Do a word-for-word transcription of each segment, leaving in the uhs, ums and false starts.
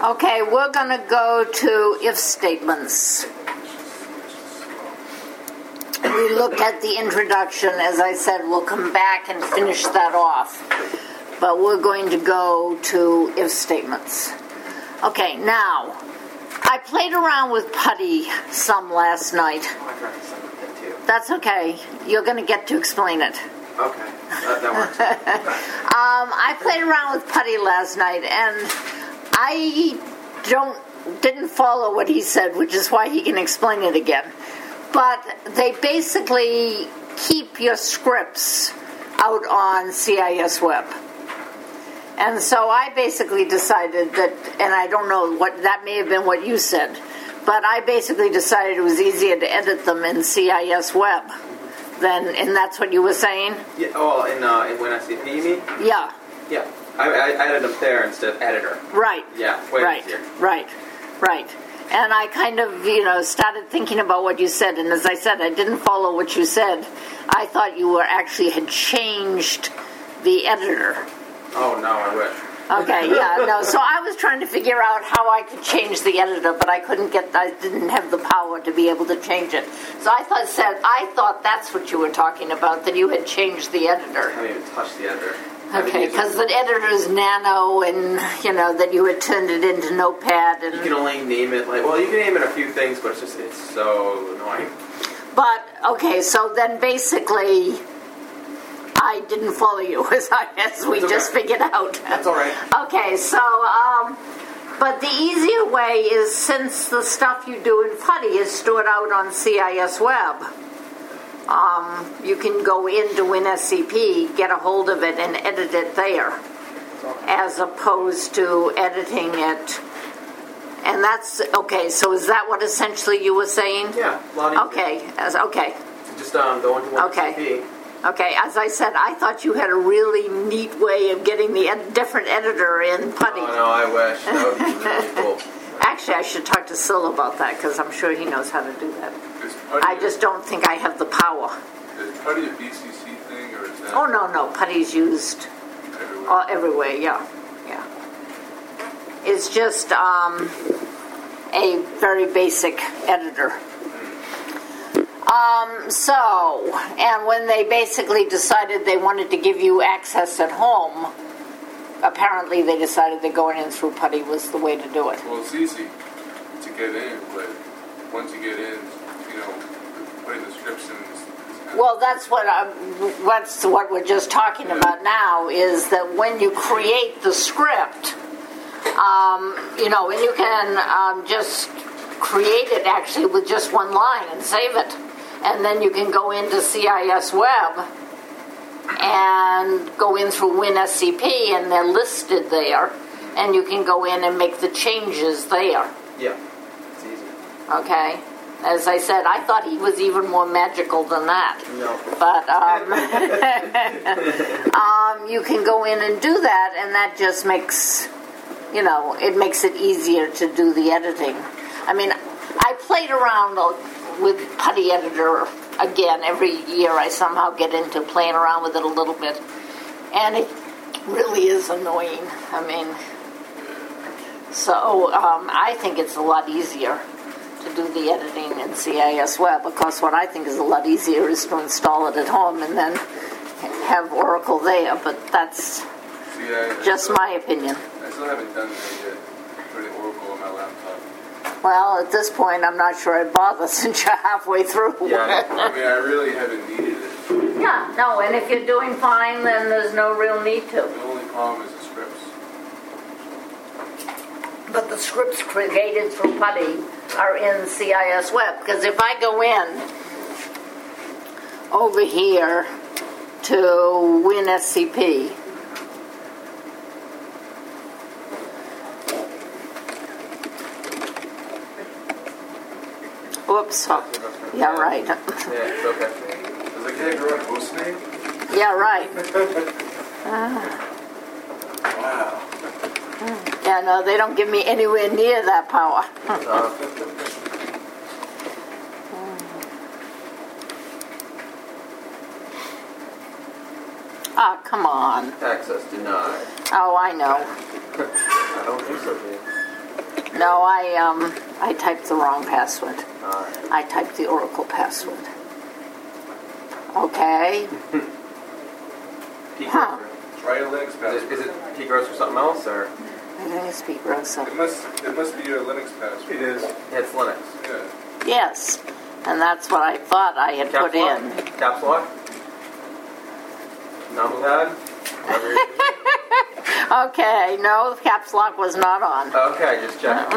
Okay, we're going to go to if statements. We looked at the introduction. As I said, we'll come back and finish that off. But we're going to go to if statements. Okay, now, I played around with putty some last night. That's okay. You're going to get to explain it. Okay, that, that works. um, I played around with putty last night, and I don't didn't follow what he said, which is why he can explain it again. But they basically keep your scripts out on C I S Web. And so I basically decided that, and I don't know what, that may have been what you said, but I basically decided it was easier to edit them in C I S Web than, and that's what you were saying? Yeah, oh, in, uh, in WinSCP, you mean? Yeah. Yeah. I, I added them there instead of editor. Right. Yeah, way right. easier. Right, right. And I kind of, you know, started thinking about what you said, and as I said, I didn't follow what you said. I thought you were actually had changed the editor. Oh, no, I wish. Okay, yeah, no, so I was trying to figure out how I could change the editor, but I couldn't get, I didn't have the power to be able to change it. So I thought, said, I thought that's what you were talking about, that you had changed the editor. I haven't even touched the editor. Okay, because the editor is Nano, and, you know, that you had turned it into Notepad. And you can only name it, like, well, you can name it a few things, but it's just, it's so annoying. But, okay, so then basically, I didn't follow you, as, I, as we okay. just figured out. That's all right. Okay, so, um, but the easier way is, since the stuff you do in putty is stored out on C I S Web, um, you can go into WinSCP, get a hold of it, and edit it there, as opposed to editing it. And that's, okay, so is that what essentially you were saying? Yeah, a lot easier. Okay, as, okay. Just um, go into WinSCP. Okay. Okay, as I said, I thought you had a really neat way of getting the ed- different editor in putty. Oh, no, I wish. That would be really cool. Actually, I should talk to Sil about that, because I'm sure he knows how to do that. I just don't think I have the power. Is putty a B C C thing, or is that... Oh, no, no, putty's used everywhere? uh, everywhere, yeah, yeah. It's just um, a very basic editor. Um, so, and when they basically decided they wanted to give you access at home, apparently they decided that going in through putty was the way to do it. Well, it's easy to get in, but once you get in, you know, putting the scripts in is, is kind of... Well, that's what I'm, what's what we're just talking about now, is that when you create the script, um, you know, and you can um, just create it actually with just one line and save it. And then you can go into C I S Web and go in through WinSCP, and they're listed there, and you can go in and make the changes there. Yeah, it's easy. Okay? As I said, I thought he was even more magical than that. No. But um, um, you can go in and do that, and that just makes, you know, it makes it easier to do the editing. I mean, I played around with Putty Editor again. Every year I somehow get into playing around with it a little bit. And it really is annoying. I mean, so um, I think it's a lot easier to do the editing in C I S Web. Of course, what I think is a lot easier is to install it at home and then have Oracle there. But that's See, I, just I my opinion. I still haven't done that yet, putting Oracle on my laptop. Well, at this point, I'm not sure I'd bother since you're halfway through. Yeah. I mean, I really haven't needed it. Yeah, no, and if you're doing fine, then there's no real need to. The only problem is the scripts. But the scripts created through Putty are in C I S Web, because if I go in over here to WinSCP, Whoops. Yeah, right. Yeah, it's okay. Does the kid grow a host name? Yeah, right. Uh, Wow. yeah, no, they don't give me anywhere near that power. Uh, Ah, come on. access denied. Oh, I know. I don't think so, dude. No, I um, I typed the wrong password. All right. I typed the Oracle password. Okay. P Huh. gross, Try your Linux right? Is, password. is it P gross or something else, or? I think it's Pete Rosa. It must, it must be your Linux password. It is. Yeah, it's Linux. Yeah. Yes, and that's what I thought I had Caps put lock? in. Caps lock? Numpad? Whatever it is. Okay, no, the caps lock was not on. Okay, just check.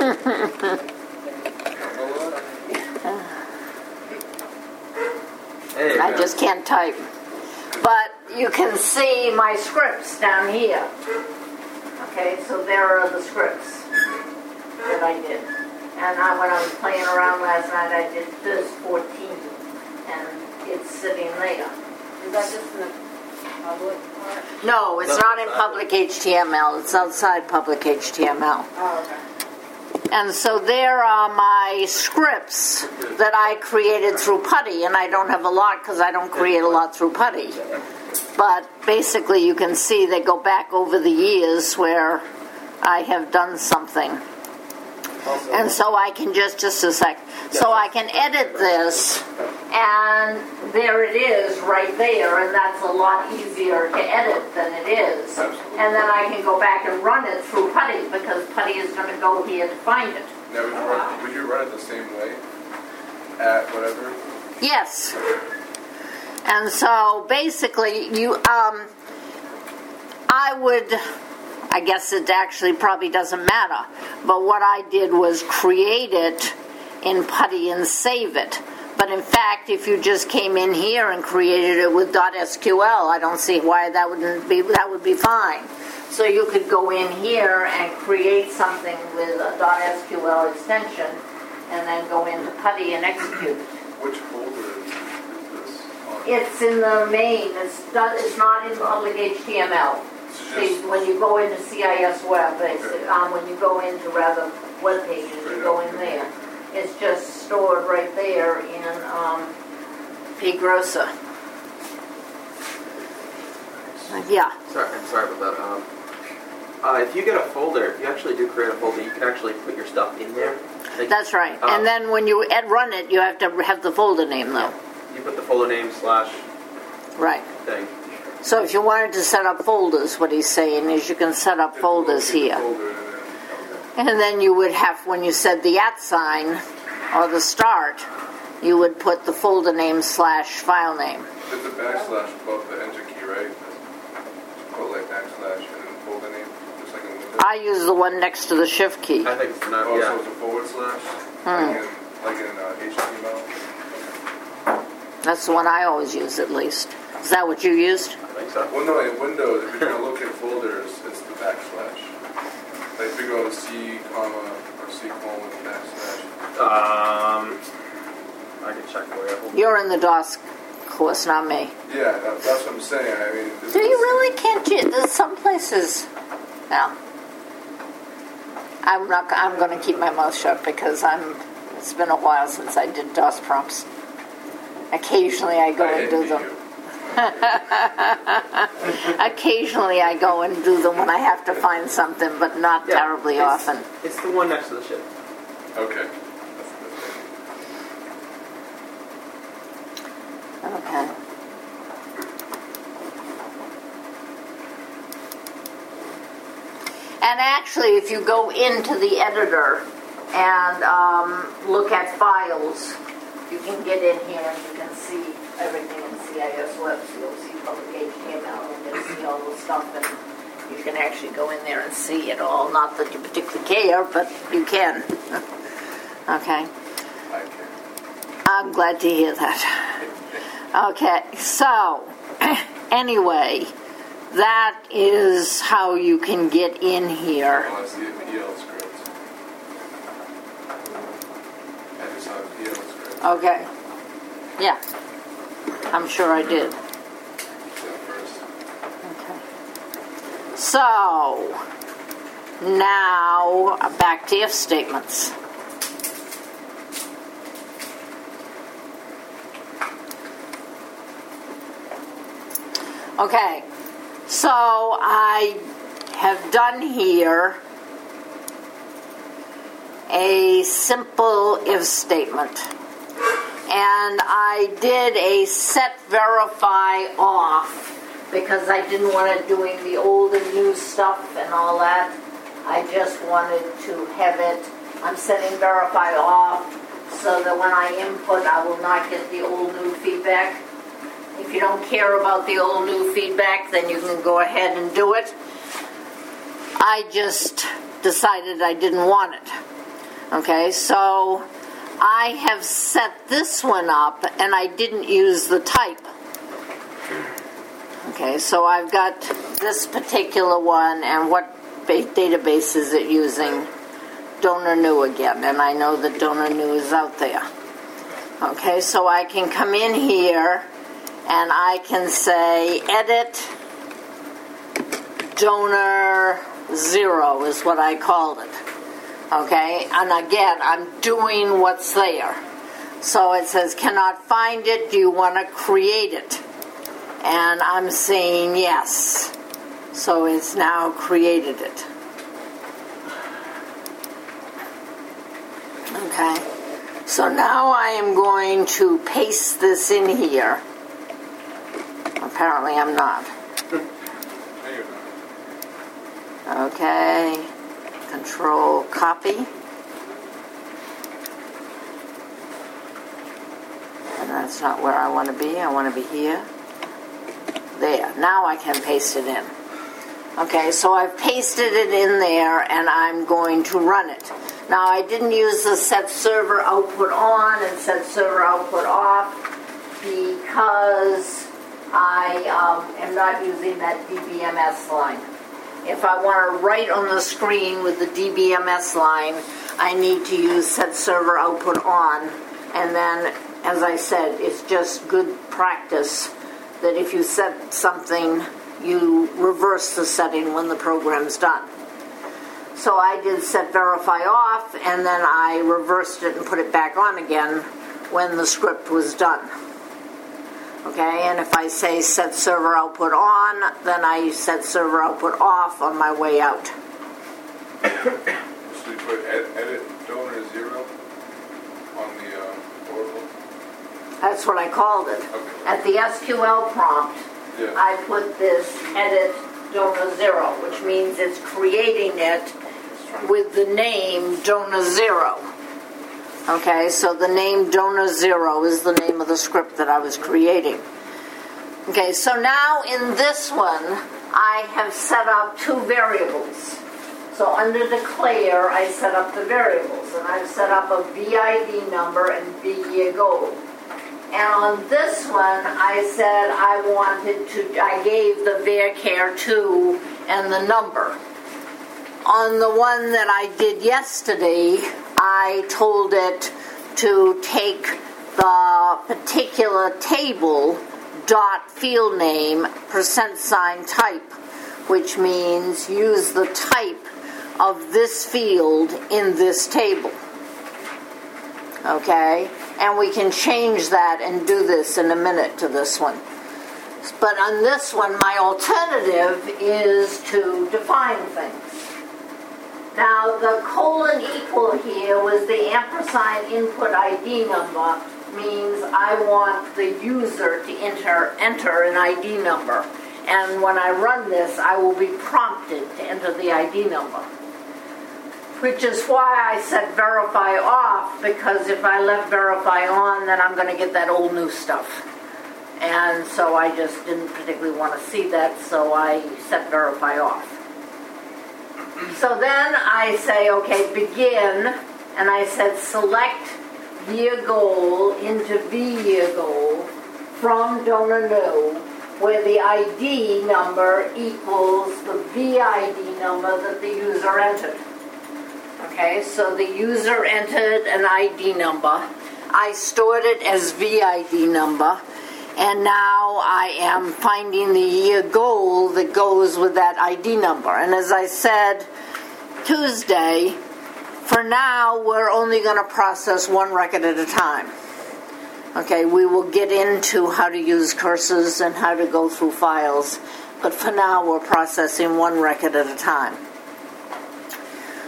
There you I go. just can't type. But you can see my scripts down here. Okay, so there are the scripts that I did. And I, when I was playing around last night, I did this fourteen, and it's sitting there. Is that just in the public part? No, it's No, not in it's not. public H T M L. It's outside public H T M L. Oh, okay. And so there are my scripts that I created through Putty, and I don't have a lot because I don't create a lot through Putty. But basically you can see they go back over the years where I have done something. Also, And so I can just, just a sec, so I can edit this, and there it is right there, and that's a lot easier to edit than it is. Absolutely. And then I can go back and run it through Putty, because Putty is going to go here to find it. Now, would you, run, would you run it the same way? At whatever? Yes. And so basically, you, um, I would, I guess it actually probably doesn't matter, but what I did was create it in Putty and save it. But in fact, if you just came in here and created it with .sql, I don't see why that wouldn't be, that would be fine. So you could go in here and create something with a .sql extension, and then go into Putty and execute it. Which folder is, is this on? It's in the main. It's not, it's not in public H T M L. It's See, just, when you go into C I S Web, it's, Okay. um, when you go into rather web pages, you go in there. It's just stored right there in um, P Grossa. Yeah. sorry, I'm sorry about that. Um, uh, if you get a folder, if you actually do create a folder, you can actually put your stuff in there. Like, That's right. uh, And then when you ed- run it, you have to have the folder name, though. You put the folder name slash Right. thing. So if you wanted to set up folders, what he's saying is you can set up just folders locate the here. folder and then, okay. And then you would have, when you said the at sign or the start, you would put the folder name slash file name. There's a backslash above the enter key, right? Put like backslash and then folder name, just like in Windows. I use the one next to the shift key. I think it's not, Oh, so yeah. it's a forward slash? Hmm. Like in, like in uh, H T M L? That's the one I always use, at least. Is that what you used? I think so. Well, no, in Windows, if you're trying to locate folders, it's the backslash. Like if you go C, comma, or C colon backslash. Um, I can check for you. You're in the DOS course, not me. Yeah, that, that's what I'm saying. I mean, this Do you is- really can't you? There's some places. No. I'm not. I'm going to keep my mouth shut because I'm. It's been a while since I did DOS prompts. Occasionally I go I and do envy them. you. Occasionally I go and do them when I have to find something, but not Yeah, terribly it's- often. It's the one next to the ship. Okay. That's, that's it. Okay. And actually, if you go into the editor and um, look at files, you can get in here and you can see everything in C I S Web. So you'll see public H T M L and you'll see all the stuff, and you can actually go in there and see it all. Not that you particularly care, but you can. Okay. I can. I'm glad to hear that. Okay, so anyway, that is how you can get in here. Oh, I see a P L script. I just saw a P L script. Okay. Yeah, I'm sure I did. So first. Okay. So, now back to if statements. Okay, so I have done here a simple if statement. And I did a set verify off because I didn't want to doing the old and new stuff and all that. I just wanted to have it, I'm setting verify off so that when I input I will not get the old new feedback. If you don't care about the old new feedback, then you can go ahead and do it. I just decided I didn't want it. Okay, so I have set this one up and I didn't use the type. Okay, so I've got this particular one, and what ba- database is it using? DonorNew again, and I know that DonorNew is out there. Okay, so I can come in here and I can say edit donor zero is what I called it. Okay, and again, I'm doing what's there. So it says, cannot find it, do you want to create it? And I'm saying yes. So it's now created it. Okay, so now I am going to paste this in here. Apparently I'm not. Okay, control copy. And that's not where I want to be. I want to be here. There, now I can paste it in. Okay, so I've pasted it in there and I'm going to run it. Now I didn't use the set server output on and set server output off because I um, am not using that D B M S line. If I want to write on the screen with the D B M S line, I need to use set server output on. And then, as I said, it's just good practice that if you set something, you reverse the setting when the program's done. So I did set verify off, and then I reversed it and put it back on again when the script was done. Okay, and if I say set server output on, then I set server output off on my way out. So you put ed- edit donor zero on the uh, Oracle? That's what I called it. Okay. At the S Q L prompt, Yeah. I put this edit donor zero, which means it's creating it with the name donor zero. Okay, so the name donor zero is the name of the script that I was creating. Okay, so now in this one, I have set up two variables. So under declare, I set up the variables, and I've set up a V I D number and B year goal. And on this one, I said I wanted to, I gave the varchar two and the number. On the one that I did yesterday, I told it to take the particular table dot field name percent sign type, which means use the type of this field in this table. Okay? And we can change that and do this in a minute to this one. But on this one, my alternative is to define things. Now, the colon equal here was the ampersand input I D number, means I want the user to enter, enter an I D number. And when I run this, I will be prompted to enter the I D number. Which is why I set verify off, because if I left verify on, then I'm going to get that old new stuff. And so I just didn't particularly want to see that, so I set verify off. So then I say, okay, begin, and I said select year goal into V year goal from donor new, where the I D number equals the V I D number that the user entered. Okay, so the user entered an I D number. I stored it as V I D number, and now I am finding the year goal that goes with that I D number. And as I said Tuesday, for now we're only going to process one record at a time. Okay, we will get into how to use cursors and how to go through files, but for now we're processing one record at a time.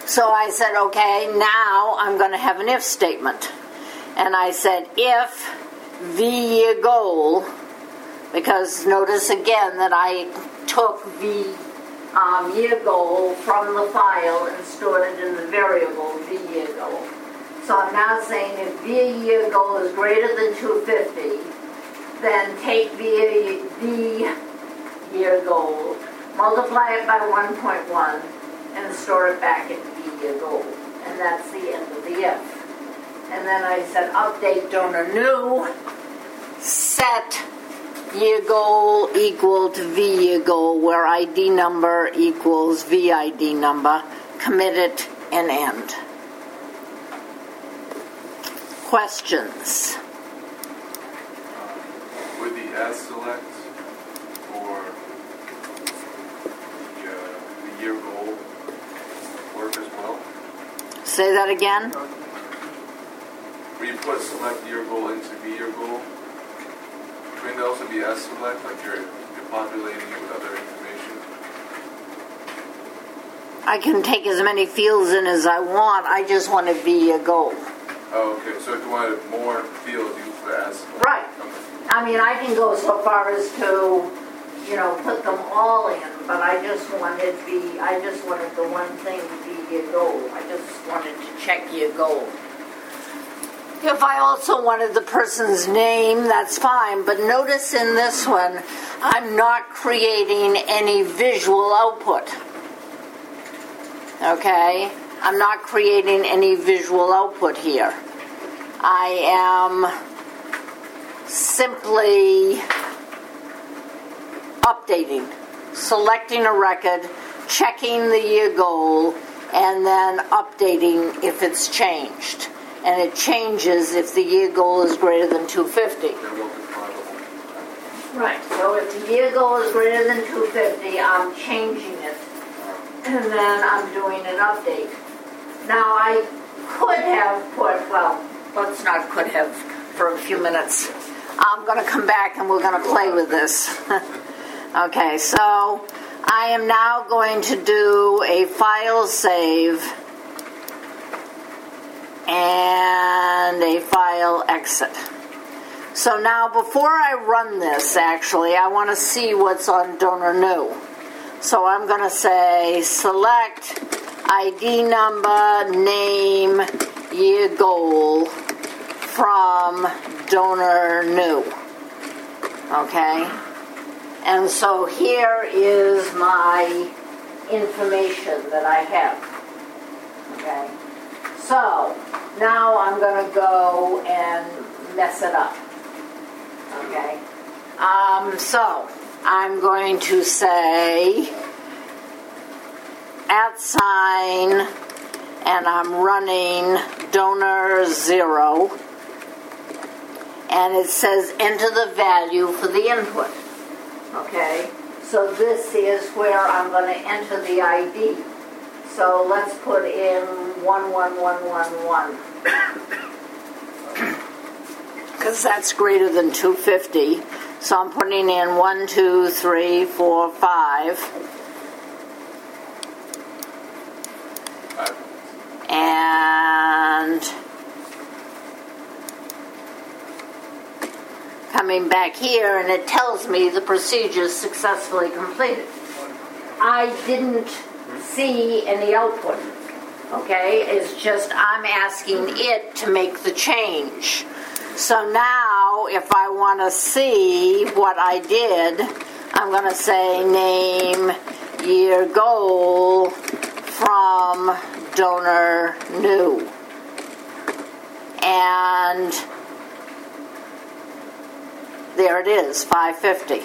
So I said, okay, now I'm going to have an if statement. And I said, if the year goal, because notice again that I took the um, year goal from the file and stored it in the variable the year goal. So I'm now saying if the year goal is greater than two hundred fifty, then take the, the year goal, multiply it by one point one, and store it back in the year goal. And that's the end of the if. And then I said update donor new, set year goal equal to V year goal, where I D number equals V I D number, commit it, and end. Questions? Would the as select for the, uh, the year goal work as well? Say that again? Where you put select year goal into the year goal, couldn't it also be as select, like you're, you're populating it with other information? I can take as many fields in as I want. I just want to be a goal. Oh, okay. So if you wanted more fields, you put as select. Right. Okay. I mean, I can go so far as to, you know, put them all in, but I just wanted the, I just wanted the one thing to be your goal. I just wanted to check your goal. If I also wanted the person's name, that's fine, but notice in this one, I'm not creating any visual output. Okay? I'm not creating any visual output here. I am simply updating, selecting a record, checking the year goal, and then updating if it's changed. And it changes if the year goal is greater than two hundred fifty. Right, so if the year goal is greater than two hundred fifty, I'm changing it. And then I'm doing an update. Now I could have put, well, let's not could have for a few minutes. I'm going to come back and we're going to play with this. Okay, so I am now going to do a file save and a file exit. So now before I run this, actually, I want to see what's on donor new. So I'm going to say select I D number, name, year goal from donor new. Okay? And so here is my information that I have. Okay? So now I'm going to go and mess it up. Okay? Um, so I'm going to say at sign, and I'm running donor zero, and it says enter the value for the input. Okay? So this is where I'm going to enter the I D. So let's put in one one one one one. Because that's greater than two hundred fifty. So I'm putting in one, two, three, four, five. And coming back here, and it tells me the procedure is successfully completed. I didn't see any output, okay? It's just I'm asking it to make the change. So now, if I want to see what I did, I'm going to say name, year, goal from donor new. And there it is, five fifty.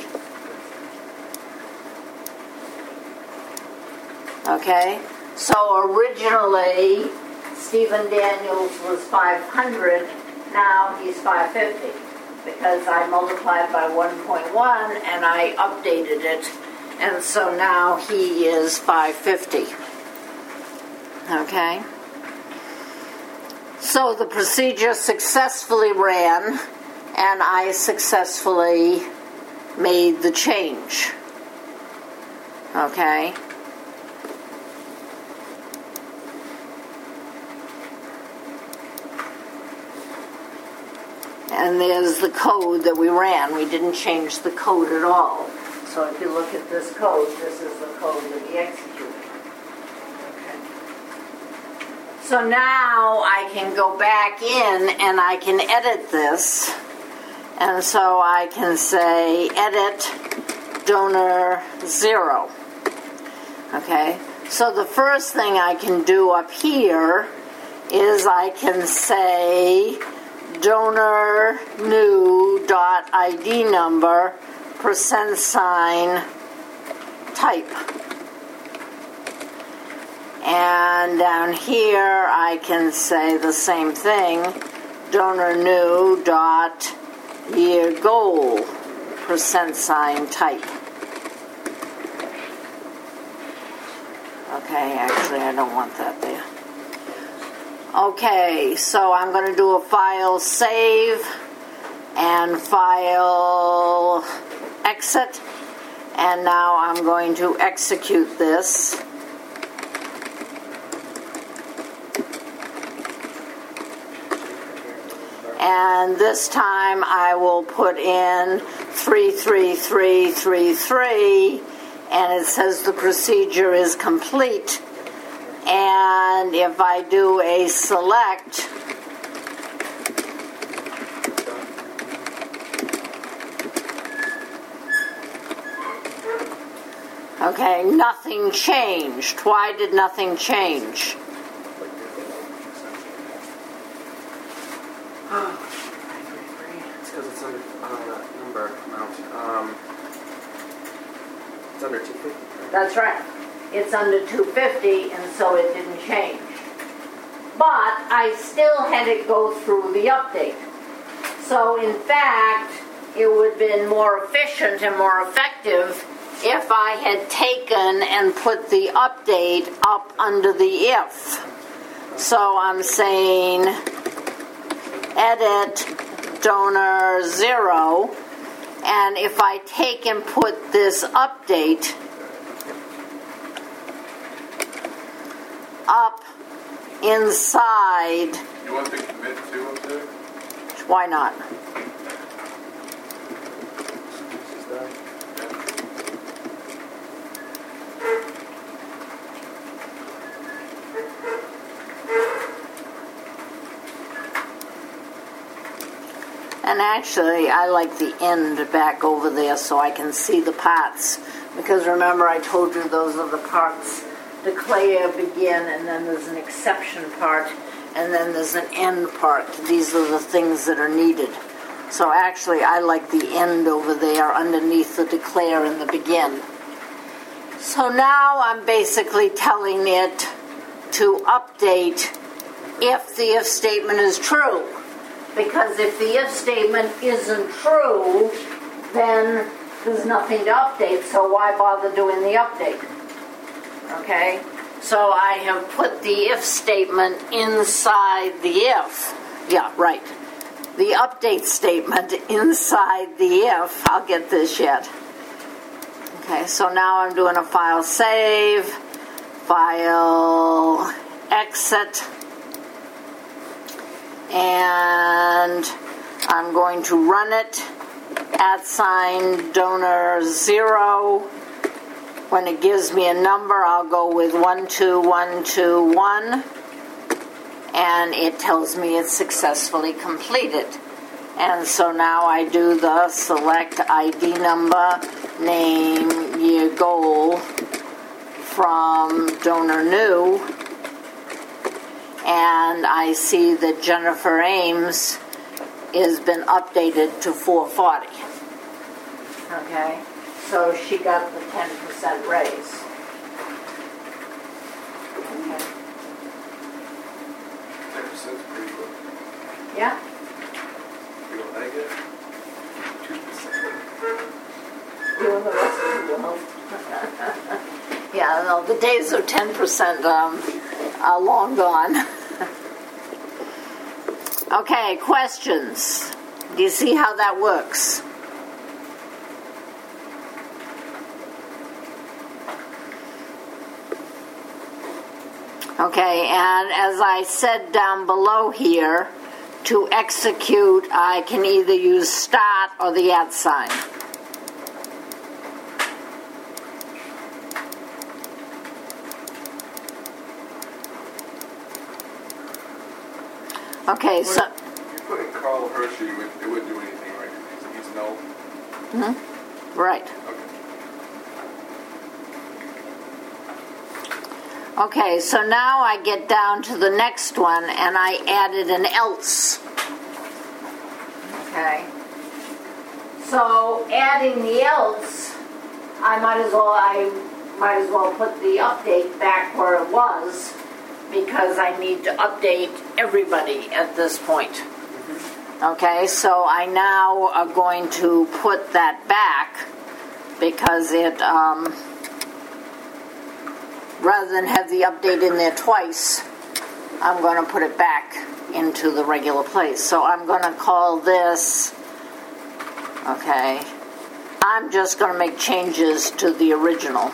Okay? So originally, Stephen Daniels was five hundred. Now he's five fifty because I multiplied by one point one and I updated it, and so now he is five fifty. Okay? So the procedure successfully ran, and I successfully made the change. Okay? And there's the code that we ran. We didn't change the code at all. So if you look at this code, this is the code that we executed. Okay. So now I can go back in and I can edit this. And so I can say edit donor zero. Okay. So the first thing I can do up here is I can say donor new dot I D number percent sign type. And down here I can say the same thing, donor new dot year goal percent sign type. Okay, actually I don't want that there. Okay, so I'm going to do a file save and file exit, and now I'm going to execute this. And this time I will put in three three three three three, and it says the procedure is complete. And if I do a select, okay, nothing changed. Why did nothing change? It's because it's under uh, number amount. Um, it's under two fifty. That's right. It's under two fifty, and so it didn't change. But I still had it go through the update. So in fact, it would have been more efficient and more effective if I had taken and put the update up under the if. So I'm saying edit donor zero, and if I take and put this update up inside. You want the commit too up there? Why not? And actually, I like the end back over there so I can see the parts. Because remember, I told you those are the parts. Declare, begin, and then there's an exception part, and then there's an end part. These are the things that are needed. So actually, I like the end over there underneath the declare and the begin. So now I'm basically telling it to update if the if statement is true. Because if the if statement isn't true, then there's nothing to update, so why bother doing the update? Okay, so I have put the if statement inside the if. Yeah, right. The update statement inside the if. I'll get this yet. Okay, so now I'm doing a file save, file exit, and I'm going to run it at sign donor zero. When it gives me a number, I'll go with one two one two one, and it tells me it's successfully completed. And so now I do the select I D number, name, year, goal from donor new, and I see that Jennifer Ames has been updated to four forty. Okay. So she got the ten percent raise. Okay. ten percent is pretty good. Yeah. You don't like it? two percent. You and the rest of the world. Yeah, no, the days of ten percent um, are long gone. Okay, questions? Do you see how that works? Okay, and as I said down below here, to execute, I can either use start or the at sign. Okay, so... If you put in Carl Hershey, it wouldn't, it wouldn't do anything, right? He's, he's no. Mm-hmm. Right. Okay. Okay, so now I get down to the next one, and I added an else. Okay. So adding the else, I might as well I might as well put the update back where it was, because I need to update everybody at this point. Okay, so I now are going to put that back because it, um, rather than have the update in there twice, I'm going to put it back into the regular place. So I'm going to call this, okay, I'm just going to make changes to the original.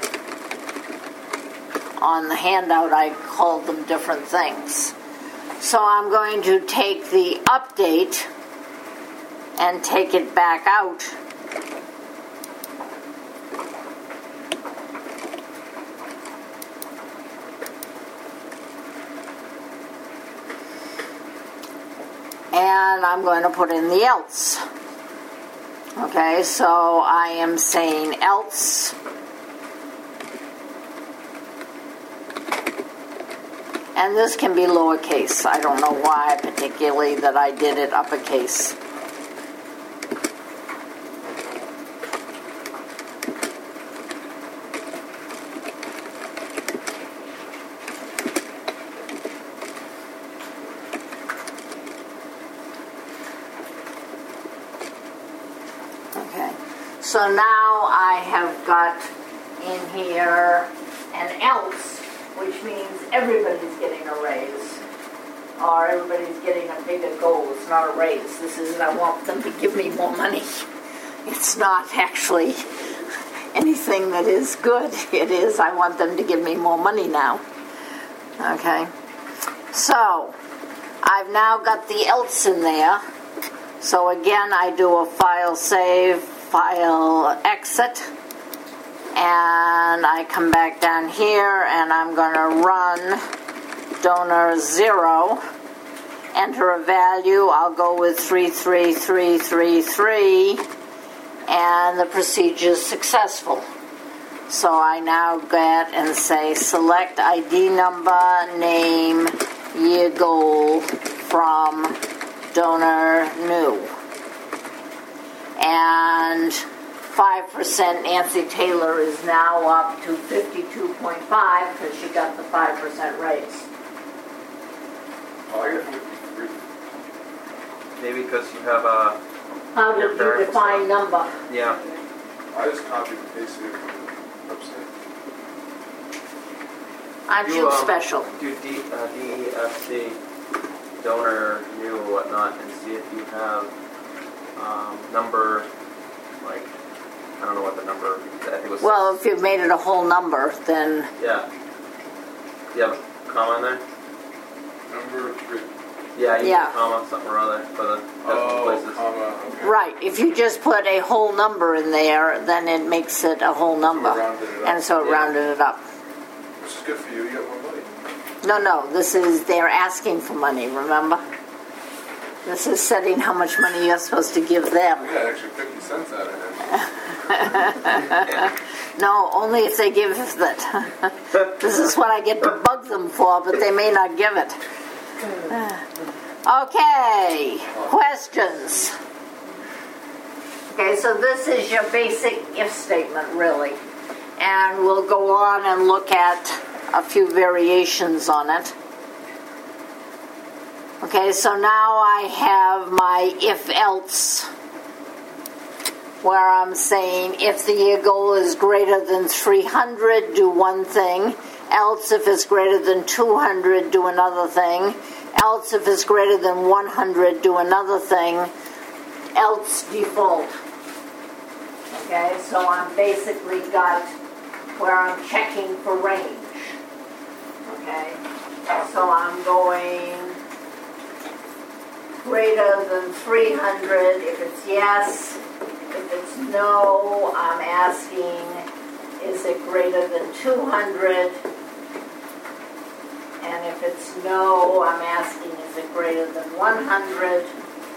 On the handout, I called them different things. So I'm going to take the update and take it back out. And I'm going to put in the else. Okay, so I am saying else. And this can be lowercase. I don't know why particularly that I did it uppercase. Okay. So now I have got in here an else, which means everybody's getting a raise, or everybody's getting a bigger goal. It's not a raise. This is, I want them to give me more money. It's not actually anything that is good. It is, I want them to give me more money now. Okay. So, I've now got the else in there. So again, I do a file save, file exit, and I come back down here and I'm going to run donor zero, enter a value. I'll go with three three three three three, and the procedure is successful. So I now get and say select I D number, name, year goal from donor new. And five percent Nancy Taylor is now up to fifty-two point five because she got the five percent raise. Oh, I got fifty-three. Maybe because you have a. How did Your you variable define stuff. number? Yeah. I just copied and pasted it from the website. Aren't You, you um, special? Do D, uh, D E F C, donor, new, or whatnot, and see if you have um, number, like, I don't know what the number, I think it was. Well, if you've made it a whole number, then Yeah. Do you have a comma in there? Number three. Yeah, you Yeah. need a comma, something or other, for the decimal Oh, places. comma, okay. right. If you just put a whole number in there, then it makes it a whole number, rounded it up. and so it Yeah. rounded it up. Which is good for you, you get more money. No, no, this is, they're asking for money, remember? This is setting how much money you're supposed to give them. I got extra fifty cents out of it. No, only if they give it. This is what I get to bug them for, but they may not give it. Okay, questions? Okay, so this is your basic if statement, really. And we'll go on and look at a few variations on it. Okay, so now I have my if-else, where I'm saying if the year goal is greater than three hundred, do one thing. Else, if it's greater than two hundred, do another thing. Else, if it's greater than one hundred, do another thing. Else default. Okay, so I'm basically got where I'm checking for range. Okay, so I'm going greater than three hundred? If it's yes. If it's no, I'm asking, is it greater than two hundred? And if it's no, I'm asking, is it greater than one hundred?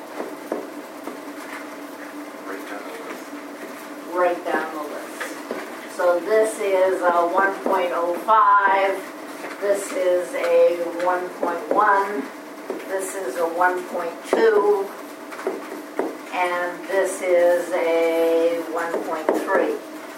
Write down the list. Write down the list. So this is a one point oh five, this is a one point one, this is a one point two, and this is a one point three.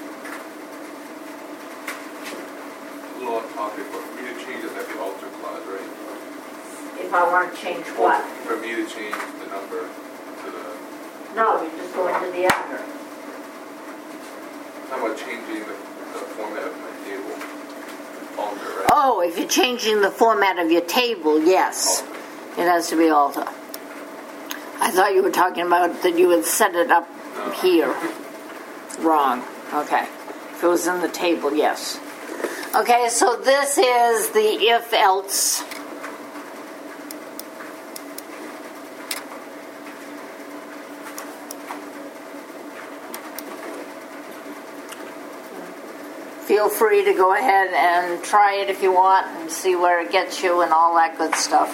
A little off topic, but for me to change it, that'd be alter clause, right? If I want to change what? For me to change the number to the, No, you just go into the editor. I'm talking about changing the, the format of my table. Alter, right? Oh, if you're changing the format of your table, yes. Alter. It has to be alter. I thought you were talking about that you would set it up No. here. Wrong. Okay. If it was in the table, yes. Okay, so this is the if-else. Feel free to go ahead and try it if you want and see where it gets you and all that good stuff.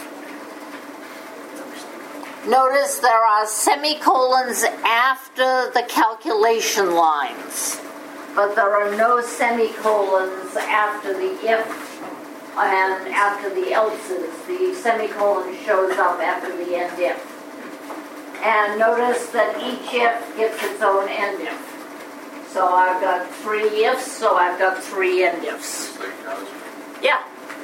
Notice there are semicolons after the calculation lines, but there are no semicolons after the if and after the else's. The semicolon shows up after the end if. And notice that each if gets its own end if. So I've got three ifs, so I've got three end ifs. Just like JavaScript. Yeah.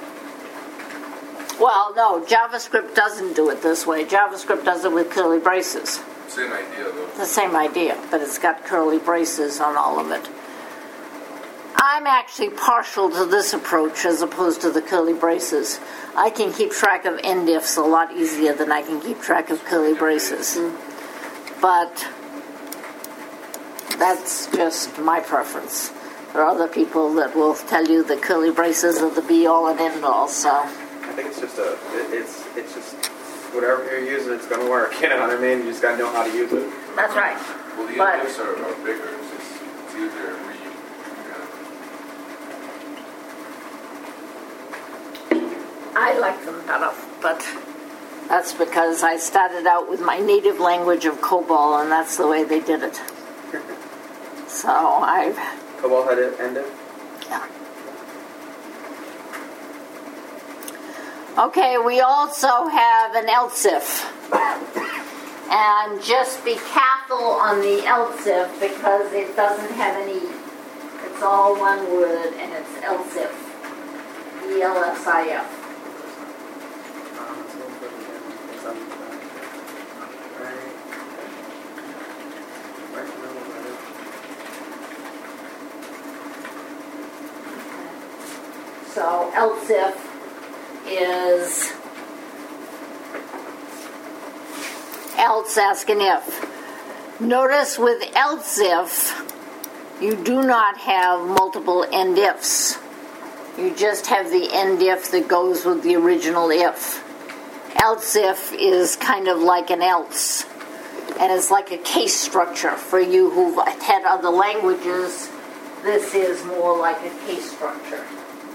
Well, no, JavaScript doesn't do it this way. JavaScript does it with curly braces. Same idea, though. The same idea, but it's got curly braces on all of it. I'm actually partial to this approach as opposed to the curly braces. I can keep track of end ifs a lot easier than I can keep track of curly braces. But that's just my preference. There are other people that will tell you that curly braces are the be-all and end-all, so... I think it's just a, it, it's it's just whatever you're using, it's gonna work. You know what I mean? You just gotta know how to use it. That's right. Well, the But- inputs are, are bigger. It's just it's easier to read. Yeah. I like them better, but that's because I started out with my native language of COBOL, and that's the way they did it. So I've... Cobalt had it ended. Yeah. Okay, we also have an else if. And just be careful on the else if because it doesn't have any, it's all one word and it's else if. E L S I F. Um, let's go for the it's on the back. Right. Right, no, right. So else if is else asking if. Notice with else if, you do not have multiple end ifs. You just have the end if that goes with the original if. Else if is kind of like an else. And it's like a case structure. For you who've had other languages, this is more like a case structure.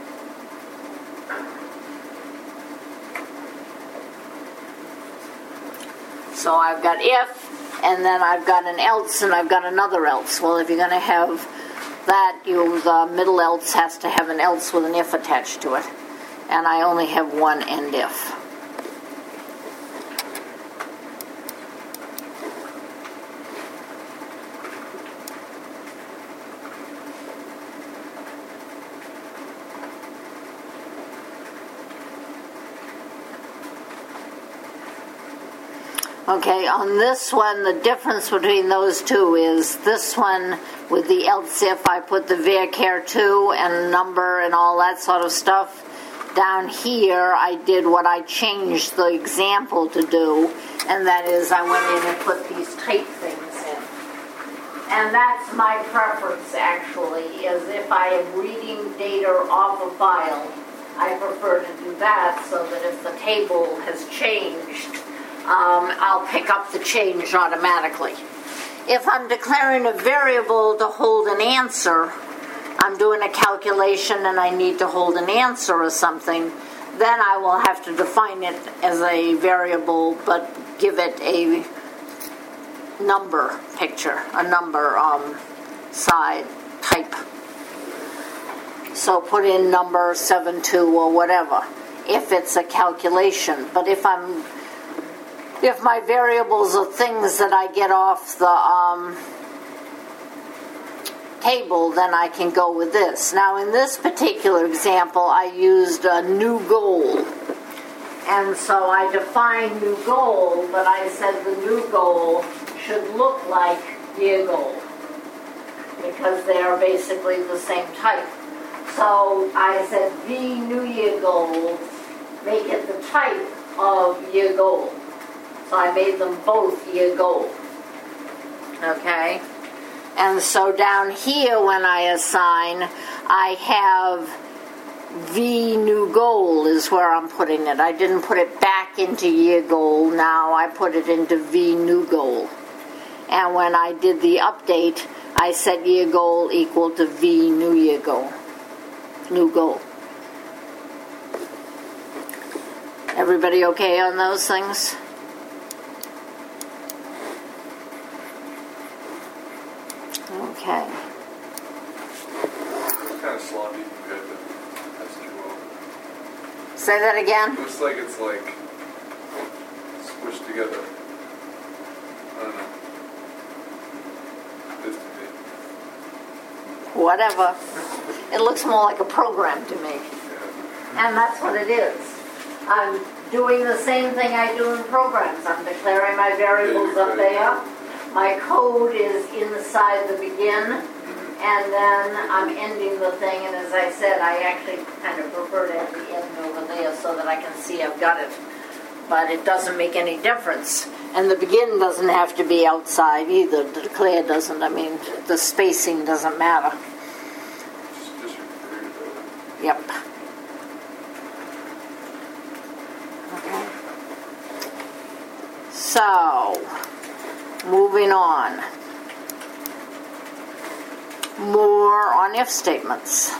So I've got if, and then I've got an else, and I've got another else. Well, if you're going to have that, you, the middle else has to have an else with an if attached to it. And I only have one end if. Okay, on this one, the difference between those two is this one with the else if, I put the varchar two and number and all that sort of stuff. Down here, I did what I changed the example to do, and that is I went in and put these type things in. And that's my preference, actually, is if I am reading data off a file, I prefer to do that so that if the table has changed, um, I'll pick up the change automatically. If I'm declaring a variable to hold an answer, I'm doing a calculation and I need to hold an answer or something, then I will have to define it as a variable, but give it a number picture, a number um, side type. So put in number seven two or whatever, if it's a calculation. But if I'm, if my variables are things that I get off the um, table, then I can go with this. Now in this particular example, I used a new goal. And so I defined new goal, but I said the new goal should look like year goal, because they are basically the same type. So I said the new year goal, make it the type of year goal. So I made them both year goal. Okay? And so down here when I assign, I have V new goal is where I'm putting it. I didn't put it back into year goal. Now I put it into V new goal. And when I did the update, I set year goal equal to V new year goal. New goal. Everybody okay on those things? Okay. It's kind of sloppy compared to S Q L. Say that again? It looks like it's like squished together. I don't know. This to me. Whatever. It looks more like a program to me. Yeah. And that's what it is. I'm doing the same thing I do in programs. I'm declaring my variables up there. My code is inside the begin, and then I'm ending the thing, and as I said, I actually kind of prefer to have the end over there so that I can see I've got it. But it doesn't make any difference. And the begin doesn't have to be outside either. The declare doesn't. I mean, the spacing doesn't matter. Just, just refer to that. Yep. Okay. So, moving on. More on if statements.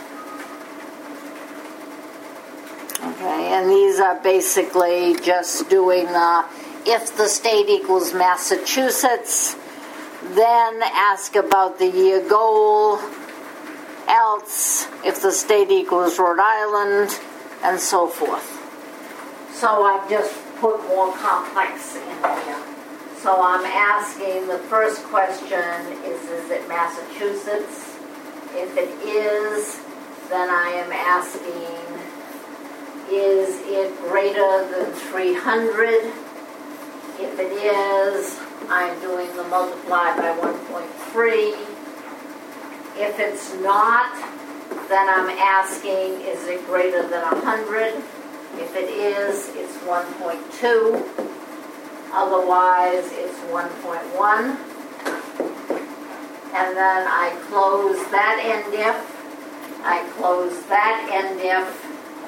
Okay, and these are basically just doing the if the state equals Massachusetts, then ask about the year goal, else if the state equals Rhode Island, and so forth. So I've just put more complex in here. So I'm asking, the first question is, is it Massachusetts? If it is, then I am asking, is it greater than three hundred? If it is, I'm doing the multiply by one point three. If it's not, then I'm asking, is it greater than one hundred? If it is, it's one point two. Otherwise, it's one point one. And then I close that end if. I close that end if.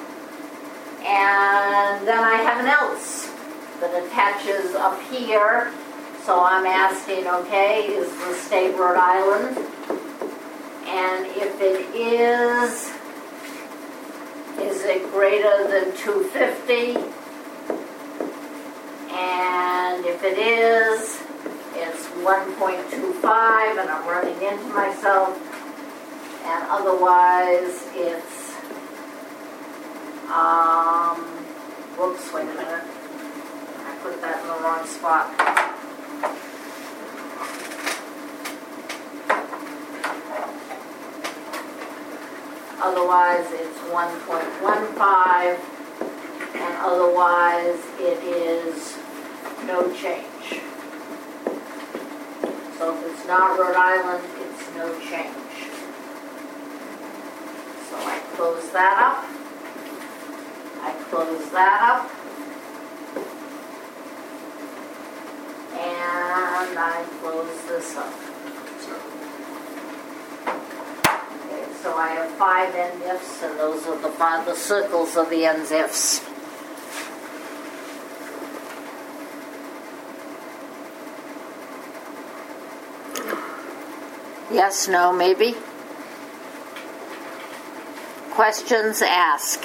And then I have an else that attaches up here. So I'm asking, okay, is the state Rhode Island? And if it is, is it greater than two hundred fifty? And if it is, it's one point two five, and I'm running into myself. And otherwise, it's, um, whoops, wait a minute. I put that in the wrong spot. Otherwise, it's one point one five, and otherwise, it is no change. So if it's not Rhode Island, it's no change. So I close that up. I close that up. And I close this up. Okay, so I have five end ifs, and those are the five, the circles of the end ifs. Yes, no, maybe. Questions, ask.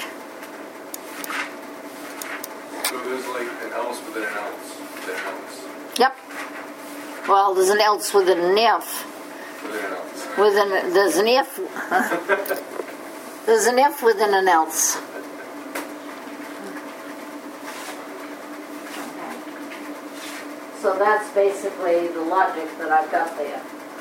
So there's like an else within an else within an else Yep. Well, there's an else within an if. within an else. Within there's an if. There's an if within an else. So that's basically the logic that I've got there.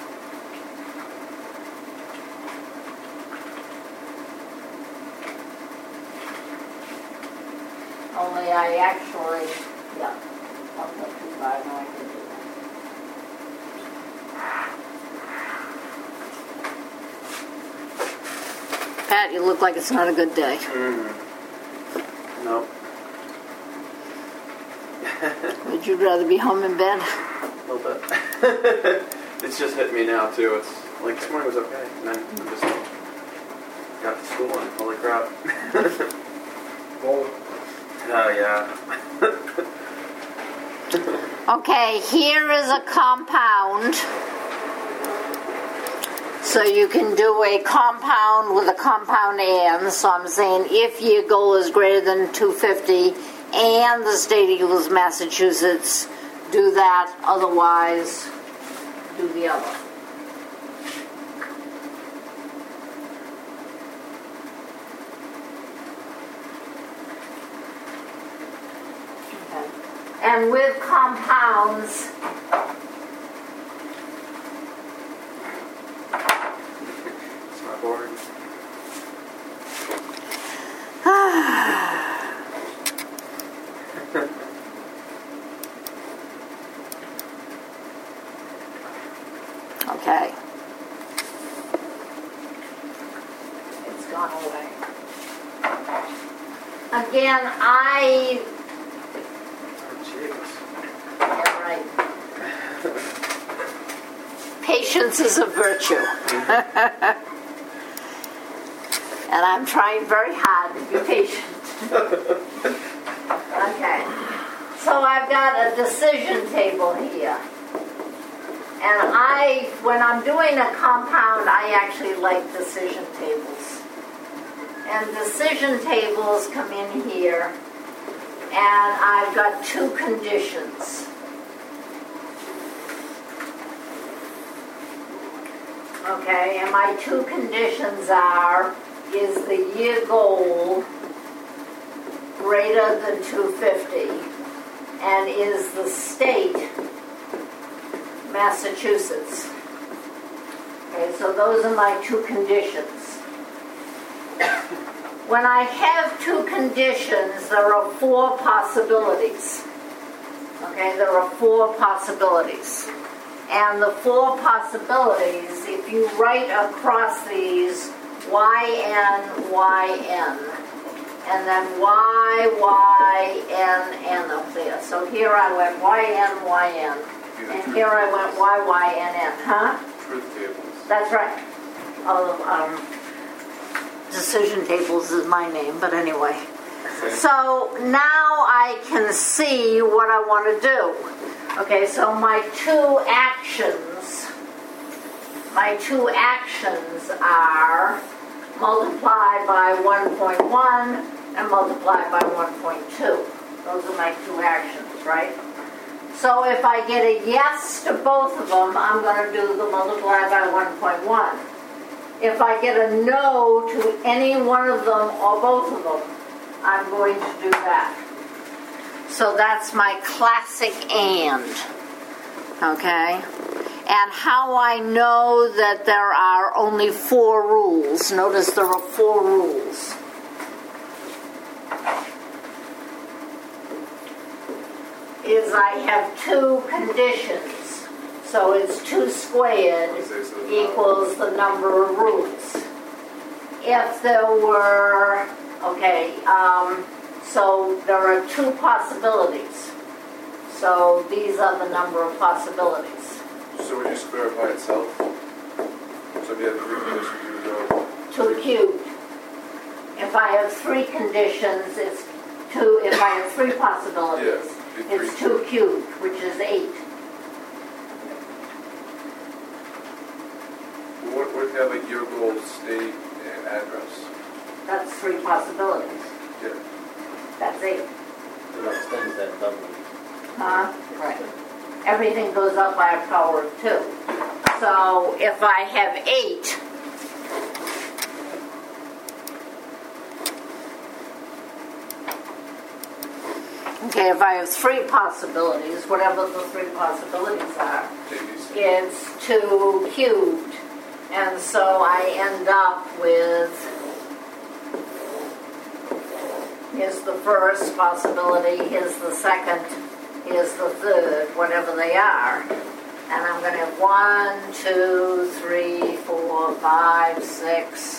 Only I actually, yeah, one point two five, no, I can do that. Pat, you look like it's not a good day. Mm. No. Would you rather be home in bed? A little bit. It's just hit me now too. It's like this morning was okay, and then I just got to school and holy crap. Oh yeah. Okay, here is a compound. So you can do a compound with a compound and. So I'm saying if your goal is greater than two fifty and the state equals Massachusetts, do that. Otherwise, do the other. Okay. And with compounds, It's not boring. okay. It's gone away. Again, I, Oh jeez. yeah, right. Patience is a virtue. And I'm trying very hard to be patient. Okay. So I've got a decision table here. And I, when I'm doing a compound, I actually like decision tables. And decision tables come in here. And I've got two conditions. Okay, and my two conditions are, is the year goal greater than two fifty? And is the state Massachusetts? Okay, so those are my two conditions. When I have two conditions, there are four possibilities. Okay, there are four possibilities. And the four possibilities, if you write across these Y N, Y N, and then Y, Y, N, N up there. So here I went Y N, Y N, and here I went Y, Y, N, N, huh? Truth tables. That's right. Oh, um, decision tables is my name, but anyway. So now I can see what I want to do. Okay, so my two actions, my two actions are multiply by one point one and multiply by one point two. Those are my two actions, right? So if I get a yes to both of them, I'm going to do the multiply by one point one. If I get a no to any one of them or both of them, I'm going to do that. So that's my classic and. Okay? And how I know that there are only four rules. Notice there are four rules. Is I have two conditions. So it's two squared equals the number of rules. If there were, okay, um, so there are two possibilities. So these are the number of possibilities. So would you square it by itself? So if you have three conditions, you would go Two cubed. If I have three conditions, it's two. If I have three possibilities, Yeah, it'd be three it's two cubed, which is eight. what, what if you have a year goal, state, and address? That's three possibilities. Yeah. That's eight. It extends that doubling. Huh? Right. Everything goes up by a power of two. So if I have eight, okay, if I have three possibilities, whatever the three possibilities are, A B C. it's two cubed. And so I end up with, here's the first possibility, here's the second, here's the third, whatever they are. And I'm going to have one, two, three, four, five, six,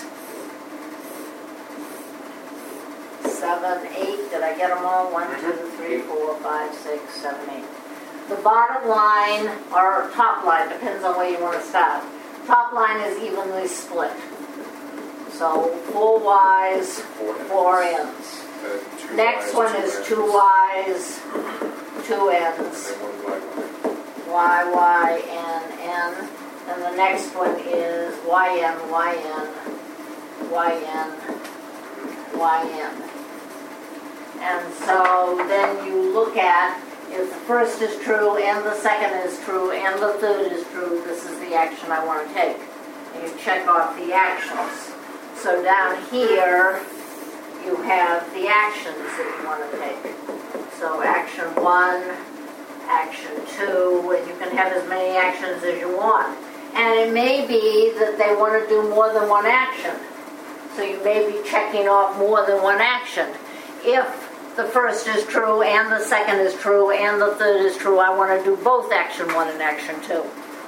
seven, eight. Did I get them all? One, two, three, four, five, six, seven, eight. The bottom line, or top line, depends on where you want to start. Top line is evenly split. So four Y's, four N's. And two Next Ys, one two is Ns. two Y's, two And N's. then one Y, one. Y, Y, N, N. And the next one is Y, N, Y, N, Y, N, Y, N. And so then you look at if the first is true and the second is true and the third is true, this is the action I want to take. And you check off the actions. So down here, you have the actions that you want to take. So action one, action two, and you can have as many actions as you want. And it may be that they want to do more than one action. So you may be checking off more than one action. If the first is true and the second is true and the third is true, I want to do both action one and action two.